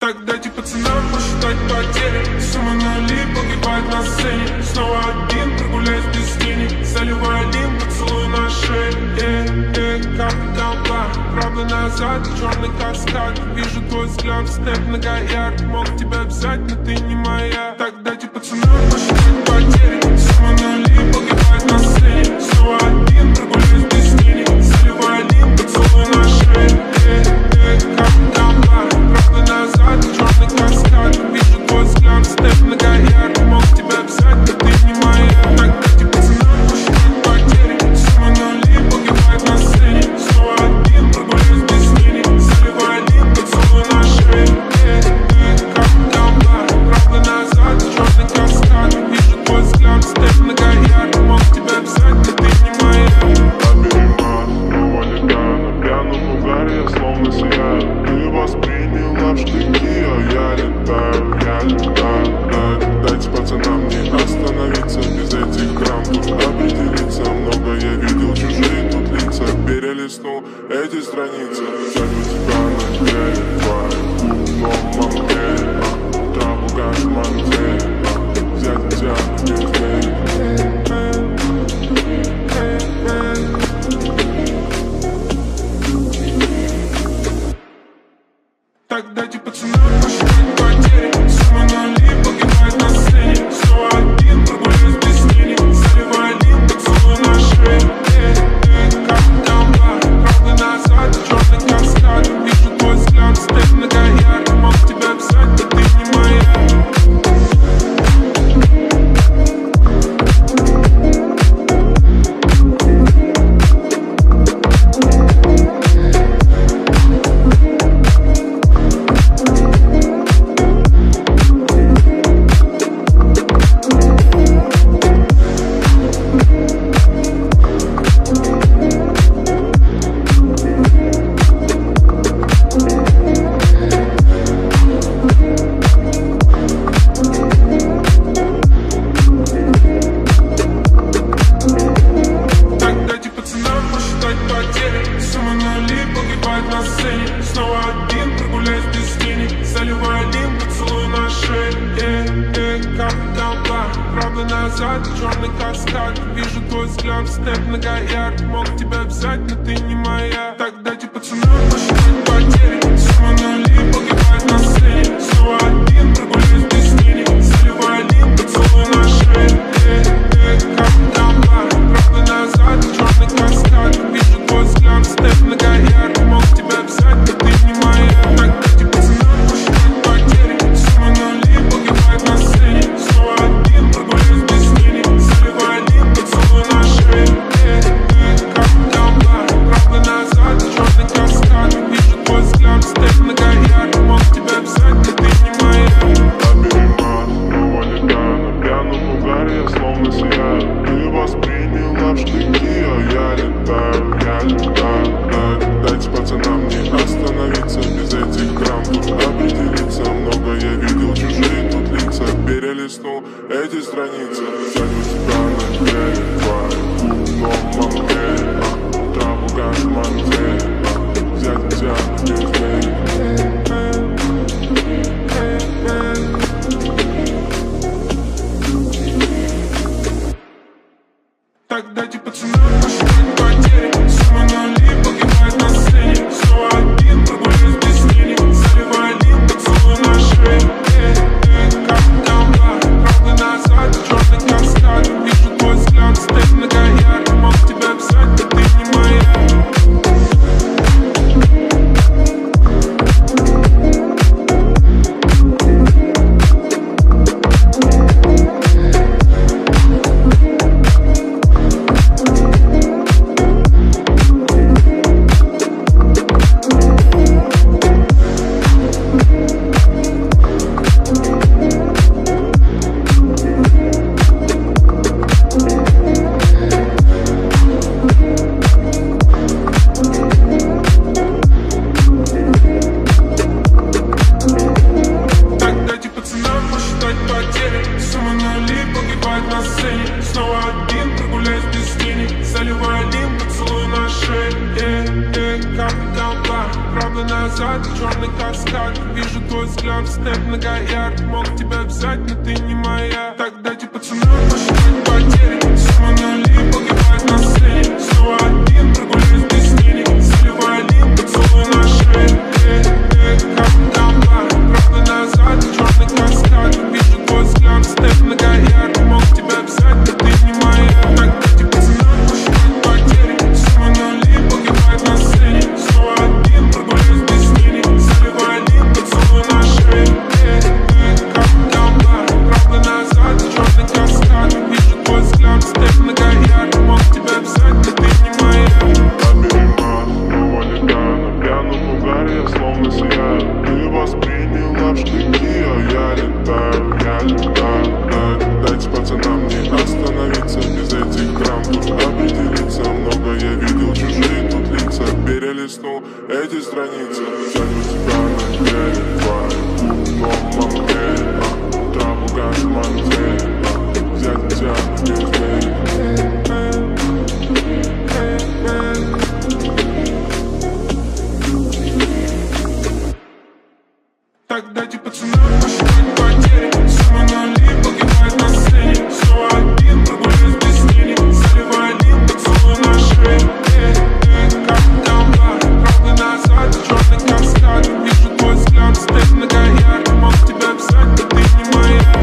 Так дайте пацанам посчитать потери. Сумма нули погибает на сцене. Снова один, прогуляюсь без тени. Заливаю один поцелуй на шее. Как толпа, правда назад, черный каскад. Вижу твой взгляд, снэп многоярд. Мог тебя взять, но ты не моя. Так дайте пацанам посчитать потери. Сумма нули погибает на сцене. Снова один, прогуляюсь без тени. Заливаю один поцелуй на шее. Как толпа, правда назад, черный каскад. Вижу твой взгляд, снэп многоярд. Мог тебя взять, но ты не моя. Так дайте пацанам посчитать потери. Сумма нули погибает на сцене. Снова один, прогуляюсь без тени. Заливаю один поцелуй на шее. Как толпа, правда назад, черный каскад. Вижу твой взгляд, снэп многоярд. Мог тебя взять, но ты не моя. Я словно сияю. Ты восприняла в штыки, а я летаю. Дайте пацанам не остановиться. Без этих драм тут определиться. Много я видел, чужие тут лица. Перелистнул эти страницы. Взять тебя на деле, твою мамке. Траву газ манте. Взять тебя без дверей. Так дайте пацанам посчитать потери. Сумма нули погибает на сцене. Снова один, прогуляюсь без тени. Заливаю один поцелуй на шее. Как толпа, правда назад, черный каскад. Вижу твой взгляд, снэп многоярд. Мог тебя взять, но ты не моя. Черный каскад, вижу твой взгляд, снэп многоярд. Мог тебя взять, но ты не моя. Так дайте пацанам посчитать потери. Сумма нули погибает на сцене. Снова один, прогуляюсь без тени. Заливаю один поцелуй на шее. Как толпа, правда назад, черный каскад. Вижу твой взгляд, снэп многоярд. Мог тебя взять, но ты не моя. Так дайте пацанам посчитать потери. Сумма нули погибает на сцене. Снова один, прогуляюсь без тени. Заливаю один поцелуй на шее. Как толпа, правда назад, черный каскад. Вижу твой взгляд, снэп многоярд. Мог тебя взять, но ты не моя. Его не даю, на пьяном угаре я словно сияю. Ты восприняла в штыки, а я летаю. Дайте пацанам не остановиться. Без этих драм тут определиться. Много я видел, чужие тут лица. Перелистнул эти страницы. Взять тебя на деле, твою мамке. Траву газ манте. Взять тебя без дверей. Так дайте пацанам посчитать потери. Сумма нули погибает на сцене. Снова один, прогуляюсь без тени. Заливаю один поцелуй на шее. Как толпа, правда назад, черный каскад. Вижу твой взгляд, снэп многоярд. Мог тебя взять, но ты не моя. назад, черный каскад. Вижу твой взгляд. взгляд, снэп многоярд. Мог тебя взять, но ты не моя. Так дайте пацанам посчитать потери. Сумма нули погибает на сцене. Снова один, прогуляюсь без денег. Заливай лин, поцелуй на шее. Как гамба, правда назад, черный каскад. Вижу твой взгляд, снэп многоярд. Мог тебя взять, но ты не моя. Так дайте пацанам посчитать потери. Сумма нули погибает на сцене. Снова один, прогуляюсь без денег. Заливай лин, поцелуй на шее. Как гамба, правда назад, черный каскад. Вижу твой взгляд, снэп многоярд. Мог тебя взять, но ты не моя. Пьяном угаре я словно сияю. Ты восприняла в штыки, а я летаю. Дайте пацанам не остановиться. Без этих драм тут определиться. Много я видел, чужие тут лица. Перелистнул эти страницы. Взять бы тебя на деле, твою мамке. Траву газ мантель. Взять тебя без денег. Так дайте пацанам посчитать потери. Сумма нули погибает на сцене. Снова один, прогуляюсь без денег. Заливай лин, поцелуй на шее. Как гамба, правда назад, черный каскад. Вижу твой взгляд, снэп многоярд. Мог тебя взять, но ты не моя.